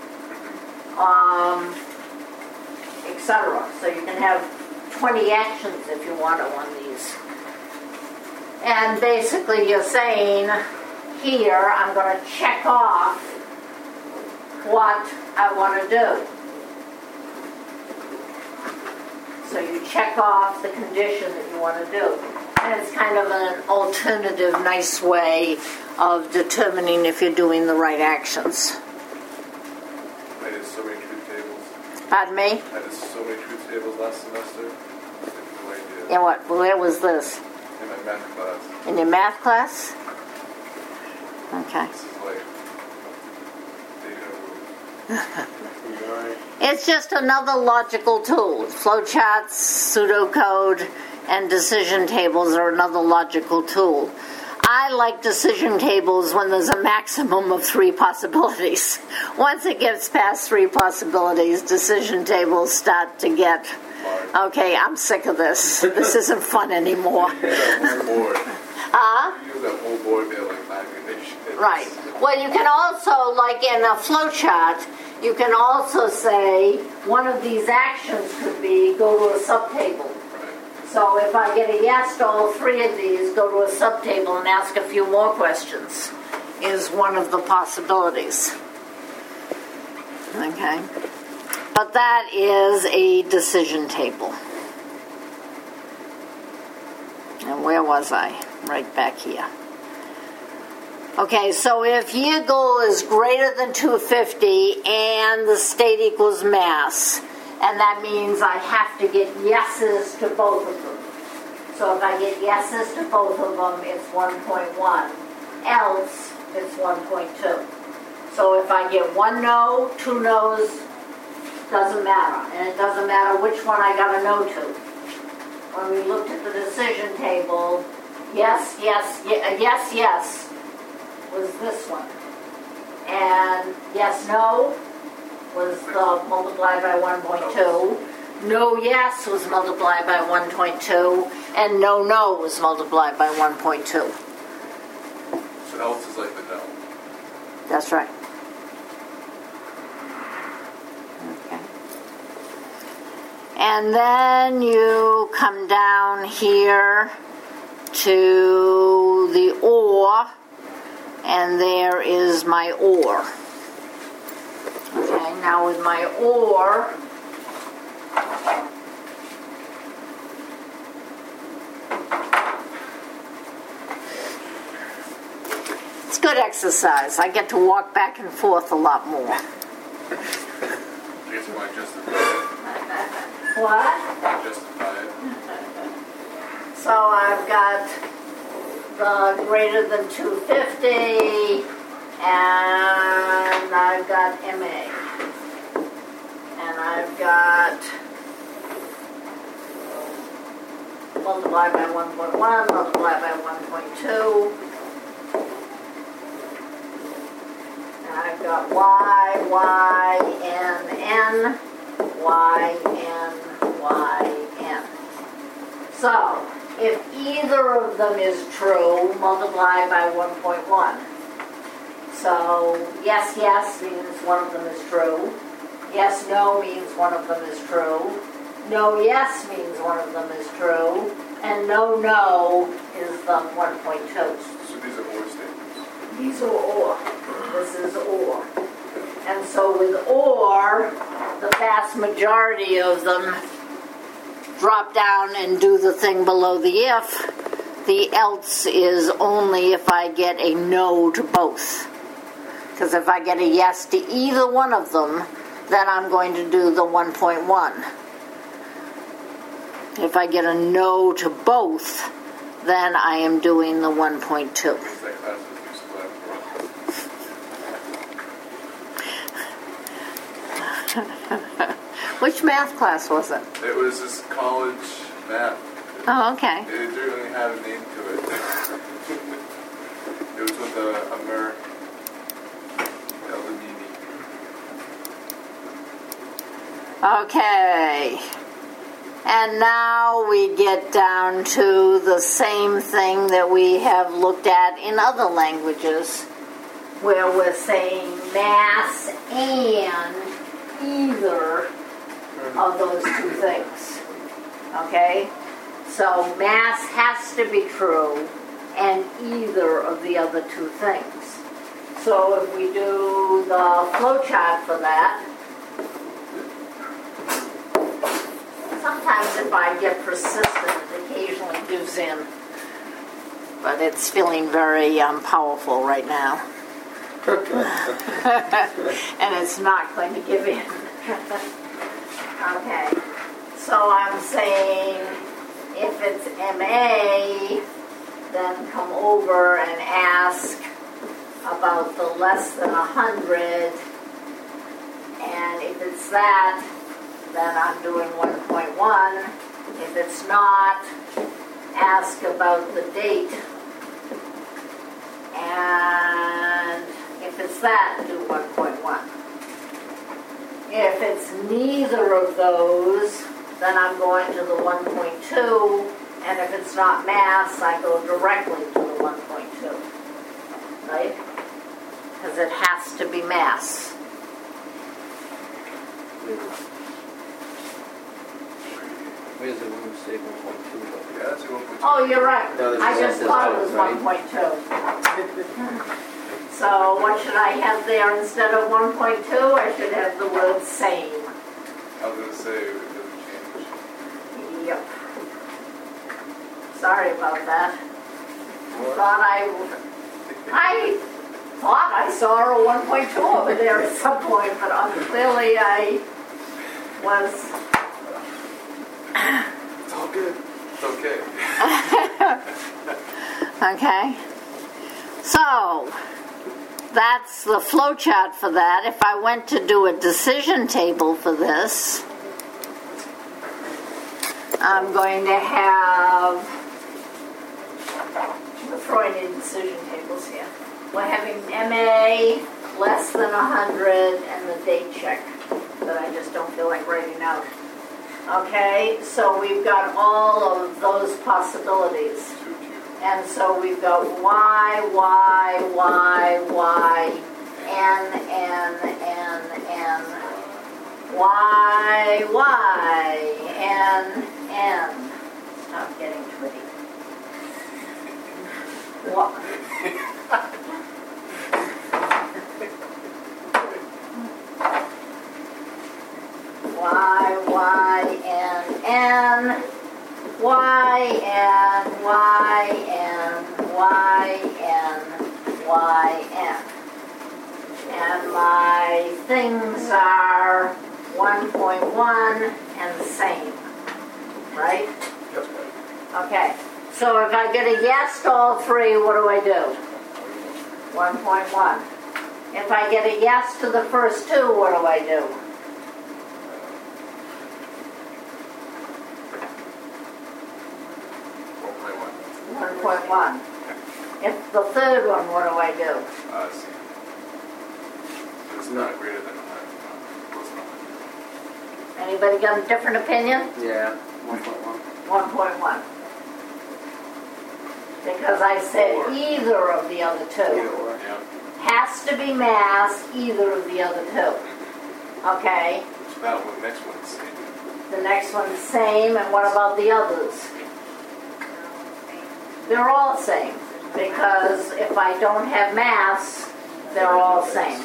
Um, et cetera. So you can have twenty actions if you want on these. And basically you're saying, here I'm going to check off what I want to do. So you check off the condition that you want to do. And it's kind of an alternative, nice way of determining if you're doing the right actions. I did so many truth tables. Pardon me? I did so many truth tables last semester. I have no idea. In what? Where was this? In my math class. In your math class? Okay. This is like deja vu. It's just another logical tool. Flowcharts, pseudocode, and decision tables are another logical tool. I like decision tables when there's a maximum of three possibilities. Once it gets past three possibilities, decision tables start to get, okay, I'm sick of this. This isn't fun anymore. Use that whole board. Huh? You use that whole board there like nine conditions. Right. Well, you can also, like in a flowchart, you can also say one of these actions could be go to a subtable. So if I get a yes to all three of these, go to a subtable and ask a few more questions, is one of the possibilities. Okay. But that is a decision table. And where was I? Right back here. Okay, so if year goal is greater than two hundred fifty and the state equals mass, and that means I have to get yeses to both of them. So if I get yeses to both of them, it's one point one. Else, it's one point two. So if I get one no, two no's, doesn't matter. And it doesn't matter which one I got a no to. When we looked at the decision table, yes, yes, ye- yes, yes was this one. And yes, no was the multiplied by one point two. No yes was multiplied by one point two. And no no was multiplied by one point two. So else is like the no. That's right. Okay. And then you come down here to the or, and there is my or. Okay, now with my or, it's good exercise. I get to walk back and forth a lot more. I guess you want to justify it. What? Justify it. So I've got the greater than two fifty, and I've got M A. And I've got multiply by one point one, multiply by one point two. And I've got y, y, n, n, y, n, y, n. So, if either of them is true, multiply by one point one. So, yes, yes means one of them is true. Yes, no means one of them is true. No, yes means one of them is true. And no, no is the one point two. So these are or statements. These are or. This is or. And so with or, the vast majority of them drop down and do the thing below the if. The else is only if I get a no to both. Because if I get a yes to either one of them, then I'm going to do the one point one. If I get a no to both, then I am doing the one point two. What's that class that you select? Which math class was it? It was this college math. Oh, okay. It didn't really have a name to it. It was with a, a mer. Okay. And now we get down to the same thing that we have looked at in other languages, where we're saying mass and either of those two things. Okay? So mass has to be true and either of the other two things. So if we do the flowchart for that, sometimes if I get persistent, it occasionally gives in. But it's feeling very um, powerful right now. And it's not going to give in. Okay. So I'm saying if it's M A, then come over and ask about the less than one hundred. And if it's that, then I'm doing one point one. If it's not, ask about the date. And if it's that, do one point one. If it's neither of those, then I'm going to the one point two. And if it's not mass, I go directly to the one point two. Right? Because it has to be mass. Where's the one say one point two? Yeah, that's a one point two. Oh, you're right. No, there's I one just that's thought it out, was right? one point two. So what should I have there instead of one point two? I should have the word same. I was going to say it doesn't change. Yep. Sorry about that. I thought I, I thought I saw a one point two over there at some point, but uh, clearly I was... It's all good. It's okay. Okay. So, that's the flowchart for that. If I went to do a decision table for this, I'm going to have, we're throwing in decision tables here. We're having M A less than one hundred and the date check that I just don't feel like writing out. Okay, so we've got all of those possibilities. Too cute. And so we've got Y, Y, Y, Y, N, N, N, N, Y, Y, N, N. Stop getting twitty. What? Y, Y, N, N, Y, N, Y, N, Y, N, Y, N. And my things are one point one, and the same, right? Yep. Okay, so if I get a yes to all three, what do I do? one point one. If I get a yes to the first two, what do I do? one point one. one point one. If the third one, what do I do? Uh, see. It's not greater than a hundred. No, close enough. Anybody got a different opinion? Yeah, one point one. one point one. Because I said either of the other two. Either or. Yeah. Has to be mass, either of the other two. Okay? So that one, next one's same. The next one's same, and what about the others? They're all same. Because if I don't have mass, they're all same.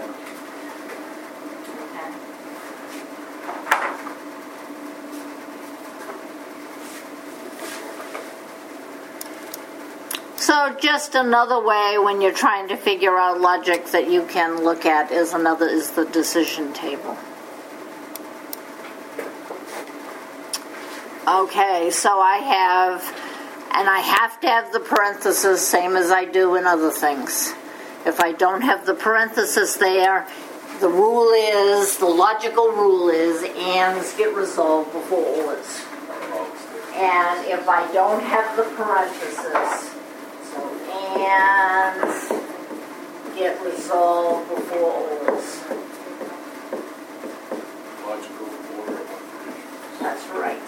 Okay. So just another way when you're trying to figure out logic that you can look at is another is the decision table. Okay, so I have, and I have to have the parentheses same as I do in other things. If I don't have the parenthesis there, the rule is, the logical rule is, ands get resolved before ors. And if I don't have the parenthesis, so ands get resolved before ors. Logical order of operations. That's right.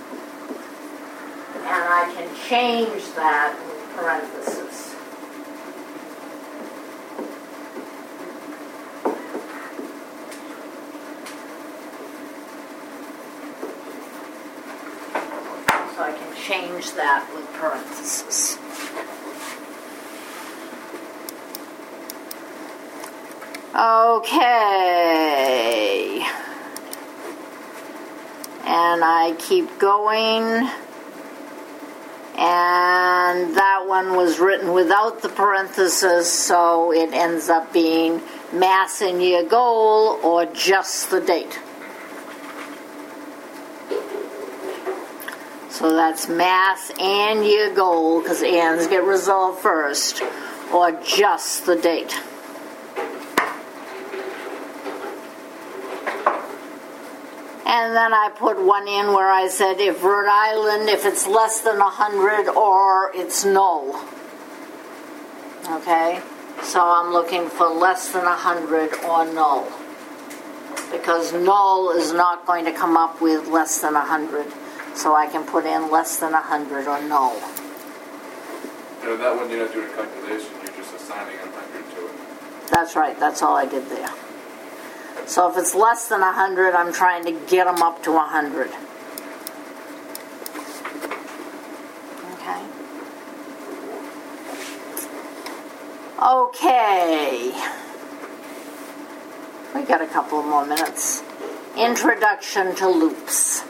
And I can change that with parentheses. So I can change that with parentheses. Okay. And I keep going. And that one was written without the parenthesis, so it ends up being mass and year goal or just the date. So that's mass and year goal, because ands get resolved first, or just the date. And then I put one in where I said if Rhode Island, if it's less than one hundred or it's null. Okay? So I'm looking for less than one hundred or null. Because null is not going to come up with less than one hundred. So I can put in less than one hundred or null. You know, that one you're not doing a calculation, you're just assigning a hundred to it. That's right, that's all I did there. So if it's less than one hundred, I'm trying to get them up to one hundred. Okay. Okay. We got a couple of more minutes. Introduction to loops.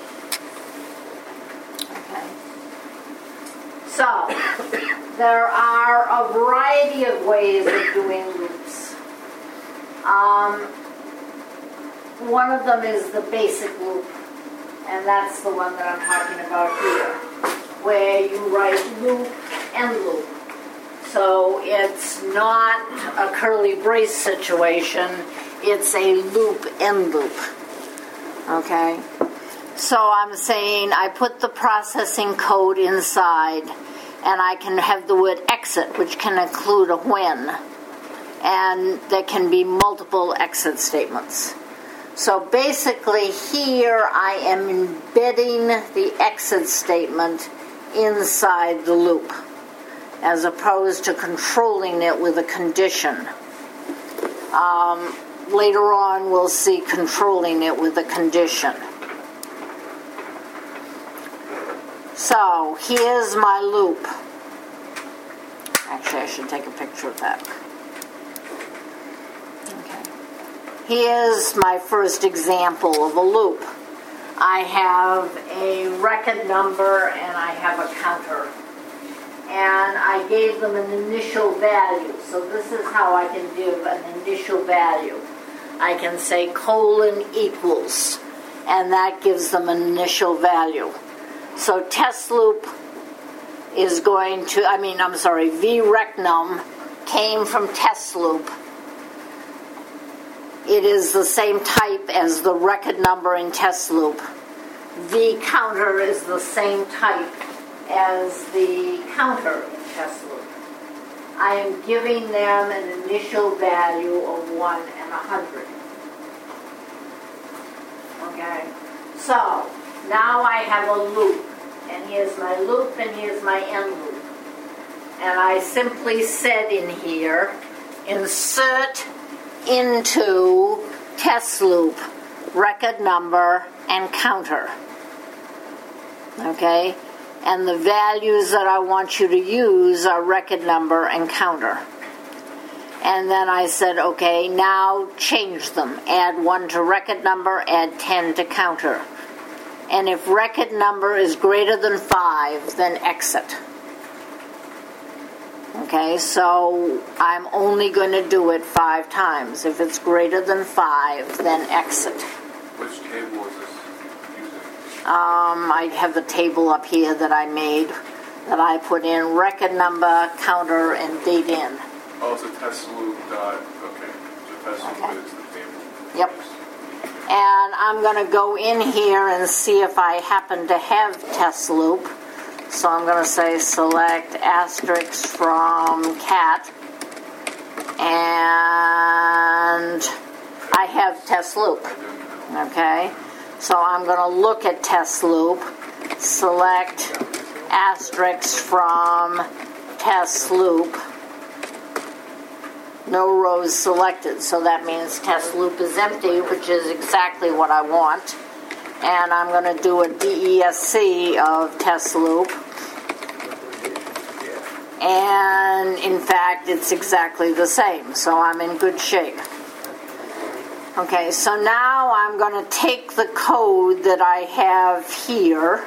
Okay. So, there are a variety of ways of doing loops. Um, one of them is the basic loop, and that's the one that I'm talking about here, where you write loop and loop. So it's not a curly brace situation, it's a loop and loop. Okay? So I'm saying I put the processing code inside, and I can have the word exit, which can include a when. And there can be multiple exit statements. So basically here I am embedding the exit statement inside the loop, as opposed to controlling it with a condition. Um, later on we'll see controlling it with a condition. So here's my loop. Actually, I should take a picture of that. Here's my first example of a loop. I have a record number and I have a counter. And I gave them an initial value. So this is how I can give an initial value. I can say colon equals, and that gives them an initial value. So test loop is going to, I mean, I'm sorry, vrec_num came from test loop. It is the same type as the record number in test loop. vCounter is the same type as the counter in test loop. I am giving them an initial value of one and a hundred. Okay, so now I have a loop, and here's my loop, and here's my end loop. And I simply said in here, insert into test loop, record number, and counter. Okay? And the values that I want you to use are record number and counter. And then I said, okay, now change them. Add one to record number, add ten to counter. And if record number is greater than five, then exit. Okay, so I'm only going to do it five times. If it's greater than five, then exit. Which table is this using? Um, I have the table up here that I made, that I put in record number, counter, and date in. Oh, it's a test loop dot, okay. So test loop Okay. is the table. Yep. And I'm going to go in here and see if I happen to have test loop. So I'm going to say select asterisk from cat, and I have test loop. Okay, so I'm going to look at test loop, select asterisk from test loop, no rows selected, so that means test loop is empty, which is exactly what I want. And I'm going to do a D E S C of test loop. And in fact, it's exactly the same, so I'm in good shape. Okay, so now I'm going to take the code that I have here.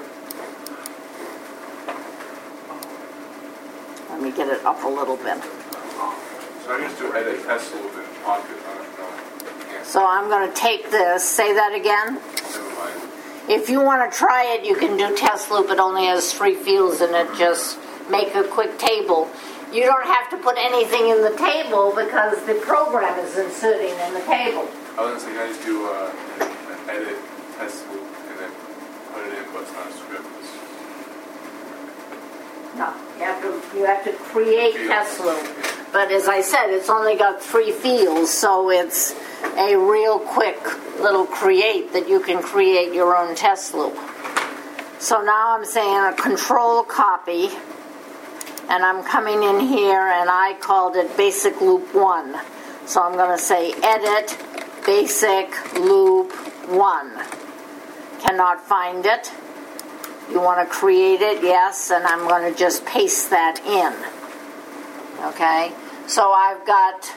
Let me get it up a little bit. So I used to edit test loop in Pocket. I don't know. Yeah, So I'm going to take this, say that again. never mind. If you want to try it, you can do test loop. It only has three fields in it. Just make a quick table. You don't have to put anything in the table because the program is inserting in the table. I was going to say, I just do uh, an edit test loop and then put it in, but it's not a script. It's No, you have to you have to create Fields. test loop. But as I said, it's only got three fields, so it's a real quick little create that you can create your own test loop. So now I'm saying a control copy, and I'm coming in here, and I called it basic loop one. So I'm going to say edit basic loop one. Cannot find it. You want to create it? Yes, and I'm going to just paste that in. Okay, so I've got,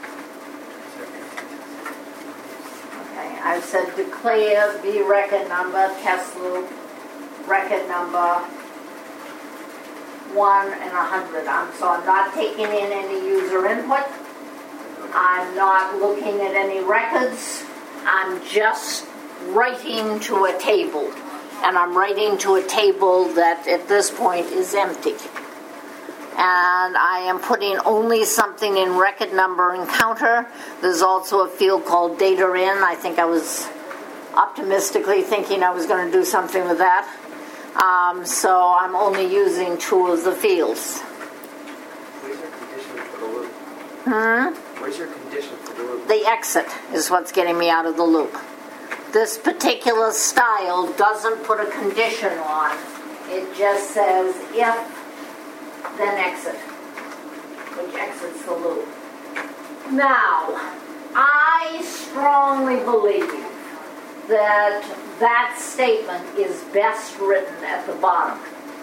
okay, I've said declare v record number, test loop, record number, one and a hundred. I'm, so I'm not taking in any user input. I'm not looking at any records. I'm just writing to a table. And I'm writing to a table that at this point is empty. And I am putting only something in record number and counter. There's also a field called data in. I think I was optimistically thinking I was going to do something with that. Um, so I'm only using two of the fields. Where's your condition for the loop? Hmm? Where's your condition for the loop? The exit is what's getting me out of the loop. This particular style doesn't put a condition on. It just says if, then exit, which exits the loop. Now, I strongly believe that that statement is best written at the bottom,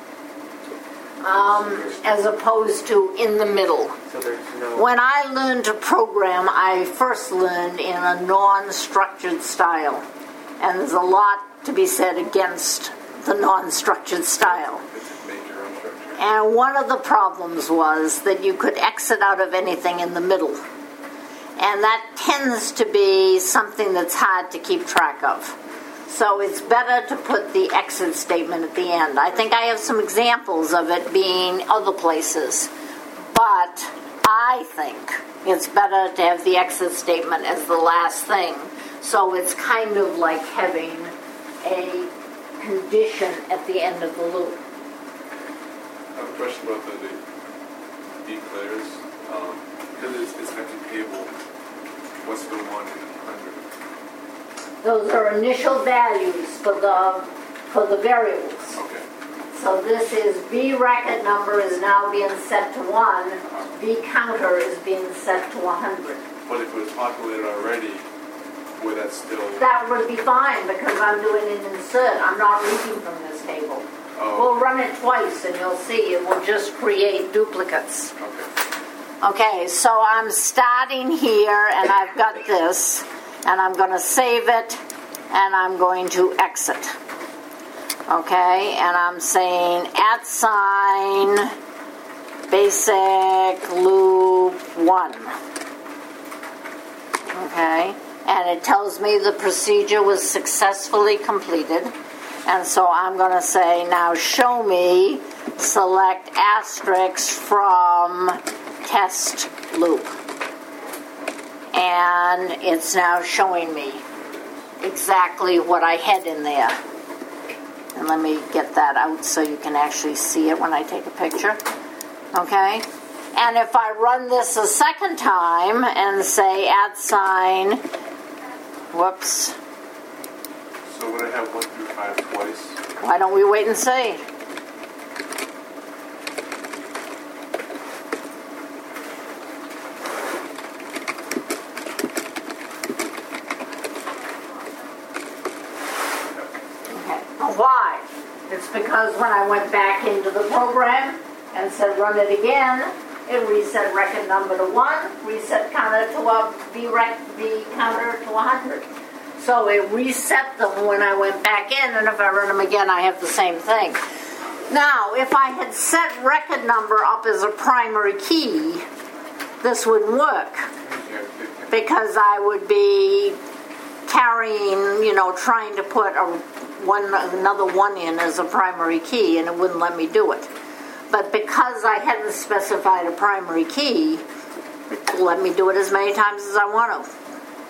um, as opposed to in the middle. So there's no... When I learned to program, I first learned in a non-structured style. And there's a lot to be said against the non-structured style. it's make your own structure. And one of the problems was that you could exit out of anything in the middle. And that tends to be something that's hard to keep track of. So it's better to put the exit statement at the end. I think I have some examples of it being other places. But I think it's better to have the exit statement as the last thing. So it's kind of like having a condition at the end of the loop. I have a question about the, the declares. Um, because it's, it's an empty table, what's the one in one hundred? Those are initial values for the for the variables. Okay. So this is V record number is now being set to one, V counter is being set to one hundred. But if it was populated already, would that still... That would be fine because I'm doing an insert. I'm not reading from this table. Oh. We'll run it twice and you'll see it will just create duplicates. Okay. Okay, so I'm starting here and I've got this and I'm going to save it and I'm going to exit. Okay, and I'm saying at sign basic loop one. Okay, and it tells me the procedure was successfully completed. And so I'm going to say, now show me, select asterisk from test loop. And it's now showing me exactly what I had in there. And let me get that out so you can actually see it when I take a picture. Okay? And if I run this a second time and say at sign, whoops. So would I have one through five twice? Why don't we wait and see? Okay. Why? It's because when I went back into the program and said run it again, it reset record number to one, reset counter to a V rec V counter to one hundred. So it reset them when I went back in, and if I run them again, I have the same thing. Now, if I had set record number up as a primary key, this wouldn't work because I would be carrying, you know, trying to put a one another one in as a primary key, and it wouldn't let me do it. But because I hadn't specified a primary key, it let me do it as many times as I want to.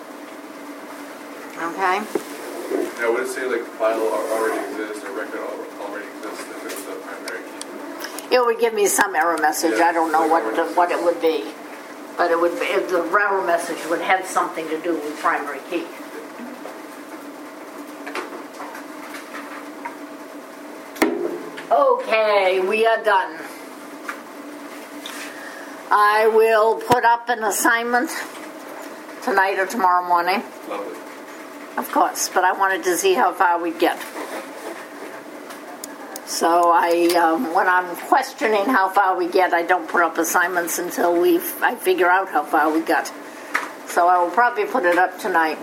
Okay? Now, would it say like file already exists or record already exists if it was a primary key? It would give me some error message. Yeah, I don't know like what error the, message. what it would be, but it would be, if the error message would have something to do with primary key. Okay, we are done. I will put up an assignment tonight or tomorrow morning. Lovely. Of course, but I wanted to see how far we'd get. So I, um, when I'm questioning how far we get, I don't put up assignments until we I figure out how far we got. So I will probably put it up tonight.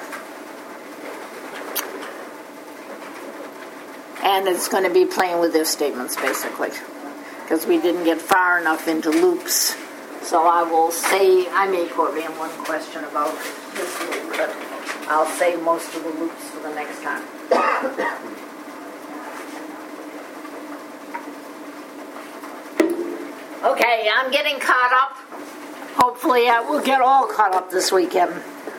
And it's going to be playing with if statements, basically, because we didn't get far enough into loops. So I will say, I may quote in one question about this loop, but I'll save most of the loops for the next time. Okay, I'm getting caught up. Hopefully I will get all caught up this weekend.